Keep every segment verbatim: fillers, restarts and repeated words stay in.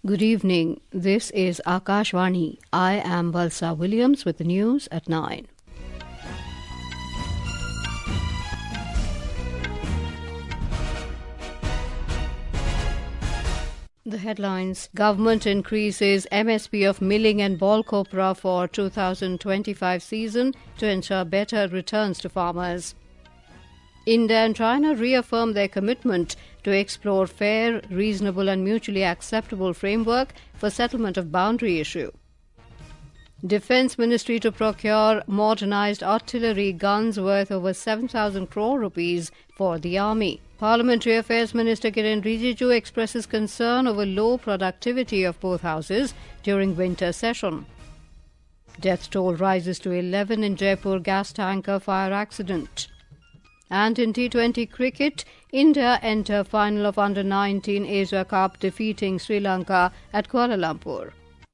Good evening. This is Akashvani. I am Valsa Williams with the news at nine. The headlines: Government increases M S P of milling and ball copra for two thousand twenty-five season to ensure better returns to farmers. India and China reaffirm their commitment to explore fair, reasonable and mutually acceptable framework for settlement of boundary issue. Defence Ministry to procure modernised artillery guns worth over seven thousand crore rupees for the Army. Parliamentary Affairs Minister Kiren Rijiju expresses concern over low productivity of both houses during winter session. Death toll rises to eleven in Jaipur gas tanker fire accident. And in T twenty cricket, India enter final of under nineteen Asia Cup, defeating Sri Lanka at Kuala Lumpur.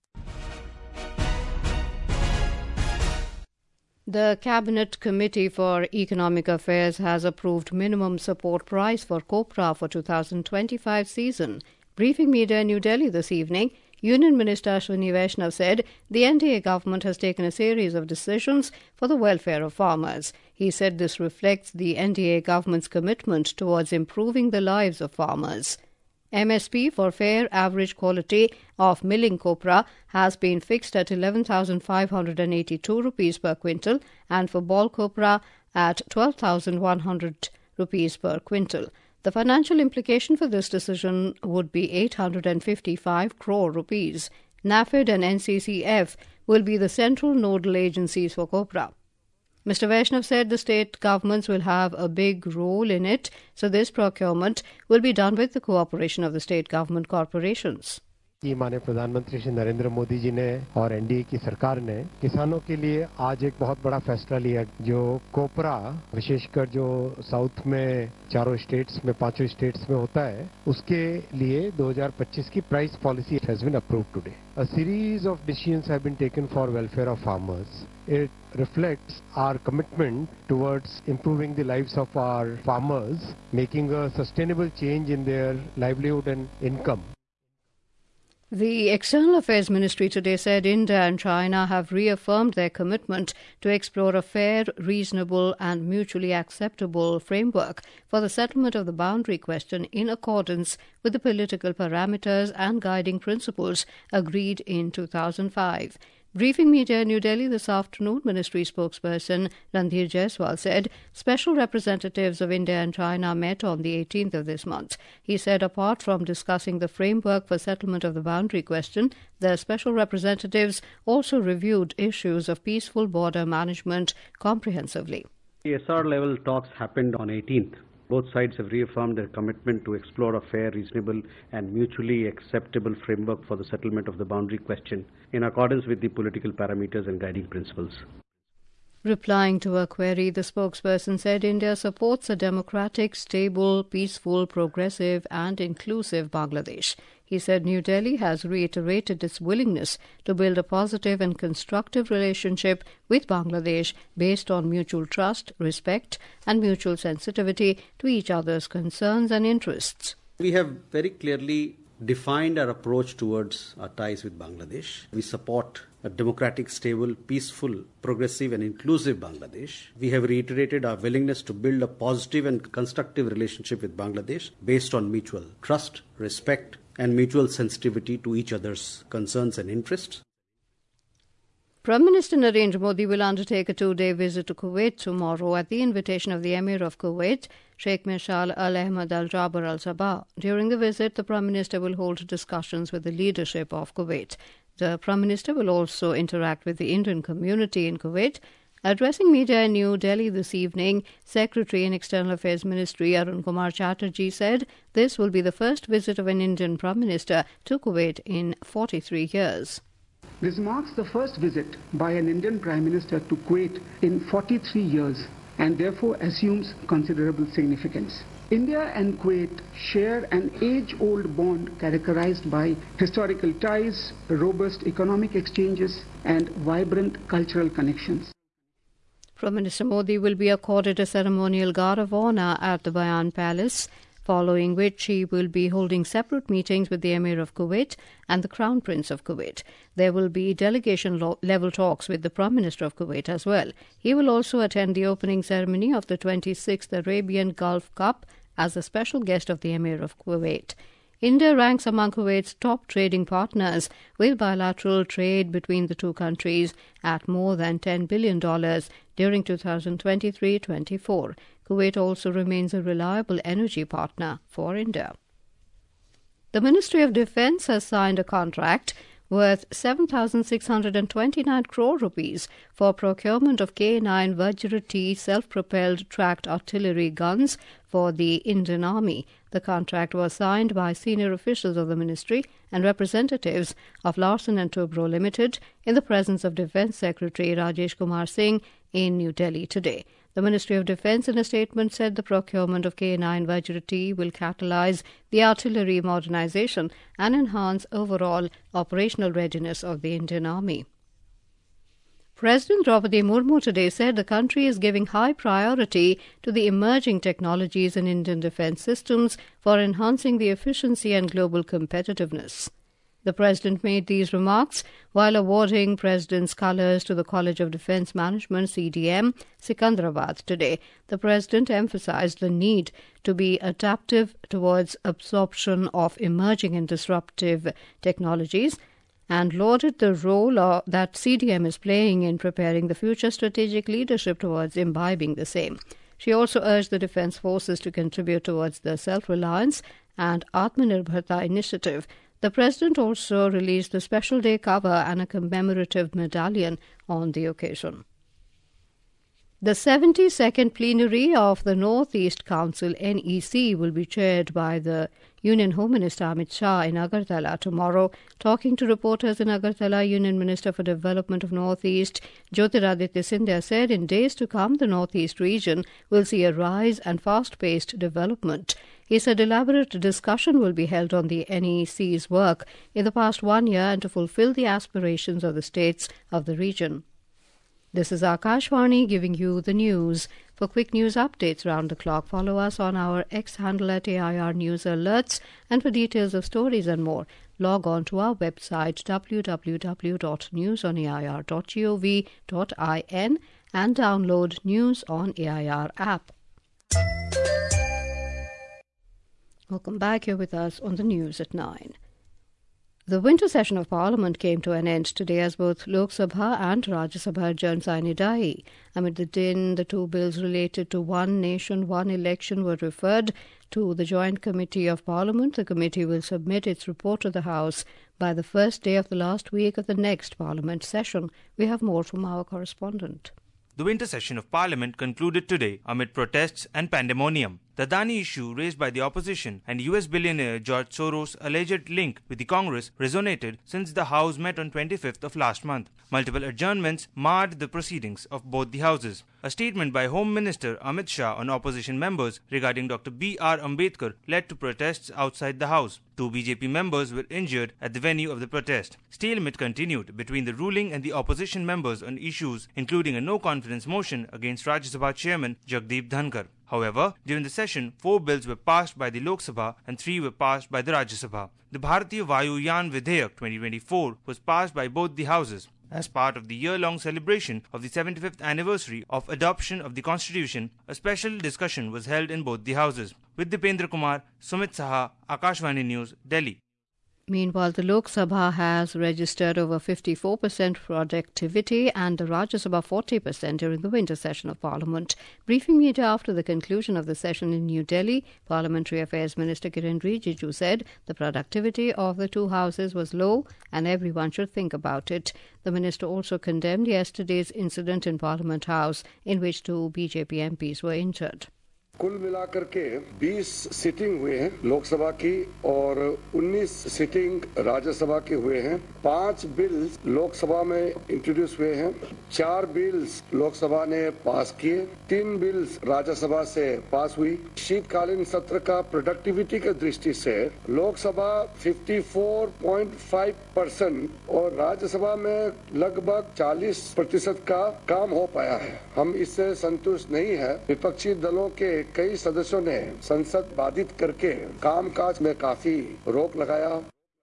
The Cabinet Committee for Economic Affairs has approved minimum support price for copra for two thousand twenty-five season. Briefing media in New Delhi this evening, Union Minister Ashwini Vaishnav said the N D A government has taken a series of decisions for the welfare of farmers. He said this reflects the N D A government's commitment towards improving the lives of farmers. M S P for fair average quality of milling copra has been fixed at eleven thousand five hundred eighty-two rupees per quintal and for ball copra at twelve thousand one hundred rupees per quintal. The financial implication for this decision would be eight hundred fifty-five crore rupees. NAFED and N C C F will be the central nodal agencies for copra. Mister Vaishnav said the state governments will have a big role in it, so this procurement will be done with the cooperation of the state government corporations. कि माननीय प्रधानमंत्री श्री नरेंद्र मोदी जी ने और NDA की सरकार ने किसानों के लिए आज एक बहुत बड़ा फैसला लिया, जो कोपरा विशेषकर जो साउथ में चारों स्टेट्स में पांचों स्टेट्स में होता है, उसके लिए दो हज़ार पच्चीस की price policy has been approved today. A series of decisions have been taken for welfare of farmers. It reflects our commitment towards improving the lives of our farmers, making a sustainable change in their livelihood and income. The External Affairs Ministry today said India and China have reaffirmed their commitment to explore a fair, reasonable and mutually acceptable framework for the settlement of the boundary question in accordance with the political parameters and guiding principles agreed in two thousand five. Briefing media in New Delhi this afternoon, Ministry spokesperson Randhir Jaiswal said special representatives of India and China met on the eighteenth of this month. He said apart from discussing the framework for settlement of the boundary question, the special representatives also reviewed issues of peaceful border management comprehensively. The S R level talks happened on eighteenth. Both sides have reaffirmed their commitment to explore a fair, reasonable and mutually acceptable framework for the settlement of the boundary question in accordance with the political parameters and guiding principles. Replying to a query, the spokesperson said India supports a democratic, stable, peaceful, progressive and inclusive Bangladesh. He said New Delhi has reiterated its willingness to build a positive and constructive relationship with Bangladesh based on mutual trust, respect and mutual sensitivity to each other's concerns and interests. We have very clearly defined our approach towards our ties with Bangladesh. We support a democratic, stable, peaceful, progressive and inclusive Bangladesh. We have reiterated our willingness to build a positive and constructive relationship with Bangladesh based on mutual trust, respect and mutual sensitivity to each other's concerns and interests. Prime Minister Narendra Modi will undertake a two-day visit to Kuwait tomorrow at the invitation of the Emir of Kuwait, Sheikh Mishal Al Ahmad Al Jaber Al Sabah. During the visit, the Prime Minister will hold discussions with the leadership of Kuwait. The Prime Minister will also interact with the Indian community in Kuwait. Addressing media in New Delhi this evening, Secretary in External Affairs Ministry Arun Kumar Chatterjee said this will be the first visit of an Indian Prime Minister to Kuwait in forty-three years. This marks the first visit by an Indian Prime Minister to Kuwait in forty-three years and therefore assumes considerable significance. India and Kuwait share an age-old bond characterized by historical ties, robust economic exchanges and vibrant cultural connections. Prime Minister Modi will be accorded a ceremonial guard of honour at the Bayan Palace following which he will be holding separate meetings with the Emir of Kuwait and the Crown Prince of Kuwait. There will be delegation-level talks with the Prime Minister of Kuwait as well. He will also attend the opening ceremony of the twenty-sixth Arabian Gulf Cup as a special guest of the Emir of Kuwait. India ranks among Kuwait's top trading partners, with bilateral trade between the two countries at more than ten billion dollars during two thousand twenty-three twenty-four. Kuwait also remains a reliable energy partner for India. The Ministry of Defence has signed a contract worth seven thousand six hundred twenty-nine crore rupees for procurement of K nine Vajra T self-propelled tracked artillery guns for the Indian Army. The contract was signed by senior officials of the ministry and representatives of Larsen and Toubro Limited in the presence of Defence Secretary Rajesh Kumar Singh in New Delhi today. The Ministry of Defence in a statement said the procurement of K nine Vajra T will catalyse the artillery modernisation and enhance overall operational readiness of the Indian Army. President Draupadi Murmu today said the country is giving high priority to the emerging technologies in Indian defence systems for enhancing the efficiency and global competitiveness. The President made these remarks while awarding President's colours to the College of Defence Management, C D M, Secunderabad today. The President emphasised the need to be adaptive towards absorption of emerging and disruptive technologies and lauded the role uh, that C D M is playing in preparing the future strategic leadership towards imbibing the same. She also urged the Defence Forces to contribute towards the self-reliance and Atmanirbharta initiative. The President also released a special day cover and a commemorative medallion on the occasion. The seventy-second plenary of the North East Council N E C will be chaired by the Union Home Minister Amit Shah in Agartala tomorrow. Talking to reporters in Agartala, Union Minister for Development of North East Jyotiraditya Scindia said in days to come the North East region will see a rise and fast-paced development. He said elaborate discussion will be held on the N E C's work in the past one year and to fulfill the aspirations of the states of the region. This is Akashvani giving you the news. For quick news updates round the clock, follow us on our X handle at A I R News Alerts, and for details of stories and more, log on to our website w w w dot news on a i r dot gov dot in and download News on A I R app. Welcome back. Here with us on the news at nine. The winter session of Parliament came to an end today as both Lok Sabha and Rajya Sabha adjourned sine die. Amid the din, the two bills related to One Nation, One Election were referred to the Joint Committee of Parliament. The committee will submit its report to the House by the first day of the last week of the next Parliament session. We have more from our correspondent. The winter session of Parliament concluded today amid protests and pandemonium. The Adani issue raised by the opposition and U S billionaire George Soros' alleged link with the Congress resonated since the House met on twenty-fifth of last month. Multiple adjournments marred the proceedings of both the houses. A statement by Home Minister Amit Shah on opposition members regarding Doctor B R Ambedkar led to protests outside the House. Two B J P members were injured at the venue of the protest. Stalemate continued between the ruling and the opposition members on issues including a no-confidence motion against Rajya Sabha Chairman Jagdeep Dhankar. However, during the session, four bills were passed by the Lok Sabha and three were passed by the Rajya Sabha. The Bharatiya Vayu Yan Vidhayak twenty twenty-four was passed by both the houses. As part of the year-long celebration of the seventy-fifth anniversary of adoption of the Constitution, a special discussion was held in both the houses. With Dipendra Kumar, Sumit Saha, Akashvani News, Delhi. Meanwhile, the Lok Sabha has registered over fifty-four percent productivity and the Rajya Sabha forty percent during the winter session of Parliament. Briefing media after the conclusion of the session in New Delhi, Parliamentary Affairs Minister Kiren Rijiju said the productivity of the two houses was low and everyone should think about it. The minister also condemned yesterday's incident in Parliament House in which two B J P M Ps were injured. कुल मिलाकर के बीस sitting हुए हैं लोकसभा की और उन्नीस sitting Rajya Sabha के हुए हैं। पांच बिल्स लोकसभा में इंट्रोड्यूस हुए हैं, चार बिल्स लोकसभा ने पास किए, तीन बिल्स राज्यसभा से पास हुई। शीतकालीन सत्र का प्रोडक्टिविटी के दृष्टि से लोकसभा चौवन पॉइंट पाँच परसेंट और राज्यसभा में लगभग चालीस प्रतिशत का काम हो पाया है। हम इससे संतुष्ट नहीं है। विपक्षी दलों के कई सदस्यों ने संसद बाधित करके कामकाज में काफी रोक लगाया।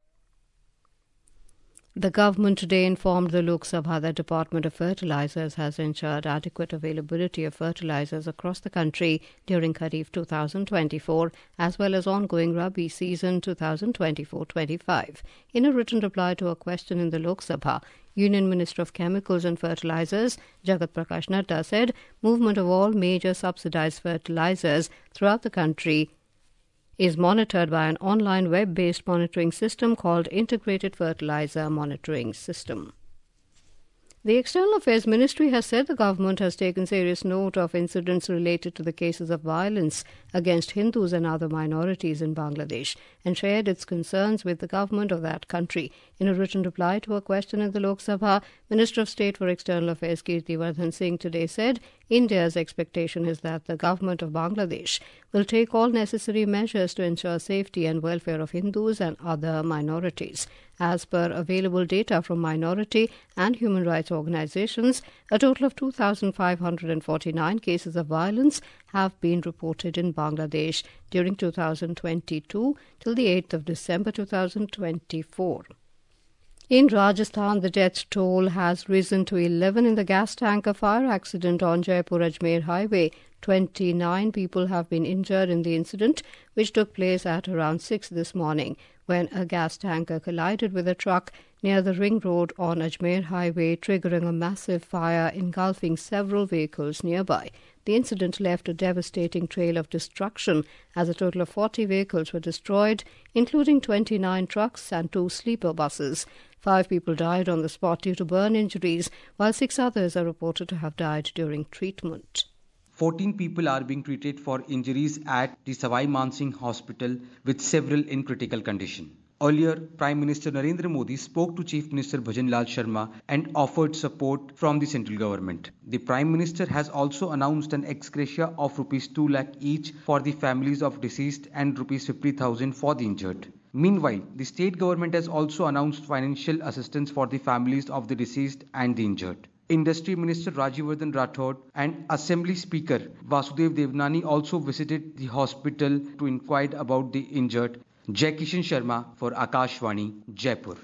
The government today informed the Lok Sabha that Department of Fertilizers has ensured adequate availability of fertilizers across the country during Kharif twenty twenty-four as well as ongoing Rabi season twenty twenty-four twenty-five. In a written reply to a question in the Lok Sabha, Union Minister of Chemicals and Fertilizers Jagat Prakash Nadda said movement of all major subsidized fertilizers throughout the country is monitored by an online web-based monitoring system called Integrated Fertilizer Monitoring System. The External Affairs Ministry has said the government has taken serious note of incidents related to the cases of violence against Hindus and other minorities in Bangladesh and shared its concerns with the government of that country. In a written reply to a question in the Lok Sabha, Minister of State for External Affairs Kirti Vardhan Singh today said India's expectation is that the government of Bangladesh will take all necessary measures to ensure safety and welfare of Hindus and other minorities. As per available data from minority and human rights organizations, a total of two thousand five hundred forty-nine cases of violence have been reported in Bangladesh during two thousand twenty-two till the eighth of December two thousand twenty-four. In Rajasthan, the death toll has risen to eleven in the gas tanker fire accident on Jaipur-Ajmer highway. twenty-nine people have been injured in the incident, which took place at around six this morning, when a gas tanker collided with a truck near the ring road on Ajmer highway, triggering a massive fire engulfing several vehicles nearby. The incident left a devastating trail of destruction as a total of forty vehicles were destroyed, including twenty-nine trucks and two sleeper buses. Five people died on the spot due to burn injuries, while six others are reported to have died during treatment. fourteen people are being treated for injuries at the Savai Mansingh Hospital, with several in critical condition. Earlier, Prime Minister Narendra Modi spoke to Chief Minister Bhajan Lal Sharma and offered support from the central government. The Prime Minister has also announced an ex gratia of rupees two lakh each for the families of deceased and rupees fifty thousand for the injured. Meanwhile, the state government has also announced financial assistance for the families of the deceased and the injured. Industry Minister Rajyavardhan Rathod and Assembly Speaker Vasudev Devnani also visited the hospital to inquire about the injured. Jai Kishan Sharma for Akashvani, Jaipur.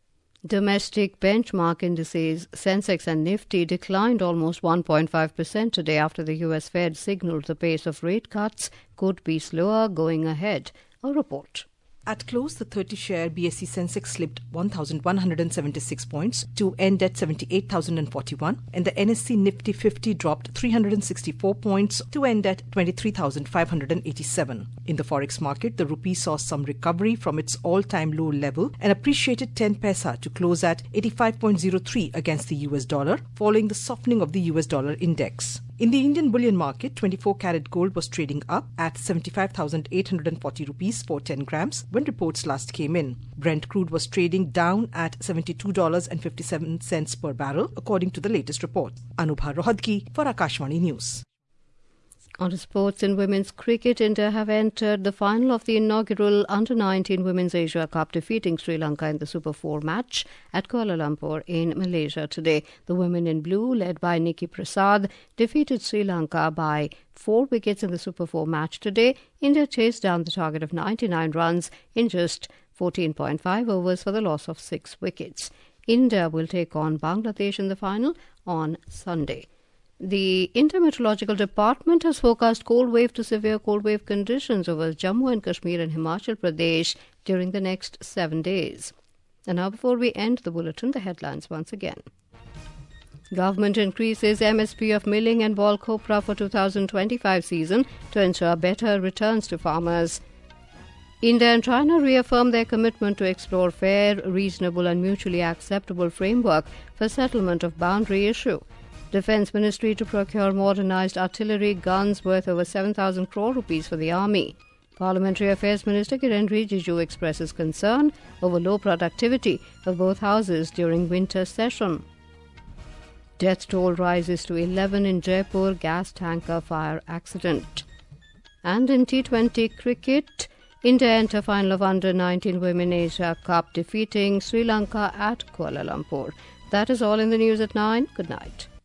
Domestic benchmark indices Sensex and Nifty declined almost one point five percent today after the U S Fed signaled the pace of rate cuts could be slower going ahead. A report. At close, the thirty-share B S E Sensex slipped one thousand one hundred seventy-six points to end at seventy-eight thousand forty-one, and the N S E Nifty fifty dropped three hundred sixty-four points to end at twenty-three thousand five hundred eighty-seven. In the forex market, the rupee saw some recovery from its all-time low level and appreciated ten paisa to close at eighty-five point zero three against the U S dollar, following the softening of the U S dollar index. In the Indian bullion market, twenty-four carat gold was trading up at seventy-five thousand eight hundred forty rupees for ten grams when reports last came in. Brent crude was trading down at seventy-two dollars and fifty-seven cents per barrel, according to the latest report. Anubha Rohadki for Akashvani News. On to sports. In women's cricket, India have entered the final of the inaugural under nineteen Women's Asia Cup, defeating Sri Lanka in the Super four match at Kuala Lumpur in Malaysia today. The women in blue, led by Nikki Prasad, defeated Sri Lanka by four wickets in the Super four match today. India chased down the target of ninety-nine runs in just fourteen point five overs for the loss of six wickets. India will take on Bangladesh in the final on Sunday. The Intermeteorological Department has forecast cold wave to severe cold wave conditions over Jammu and Kashmir and Himachal Pradesh during the next seven days. And now, before we end the bulletin, the headlines once again. Government increases M S P of milling and ball copra for two thousand twenty-five season to ensure better returns to farmers. India and China reaffirm their commitment to explore fair, reasonable and mutually acceptable framework for settlement of boundary issue. Defence Ministry to procure modernised artillery guns worth over seven thousand crore rupees for the Army. Parliamentary Affairs Minister Kiren Rijiju expresses concern over low productivity of both houses during winter session. Death toll rises to eleven in Jaipur gas tanker fire accident. And in T twenty cricket, India enter final of under nineteen Women Asia Cup, defeating Sri Lanka at Kuala Lumpur. That is all in the news at nine. Good night.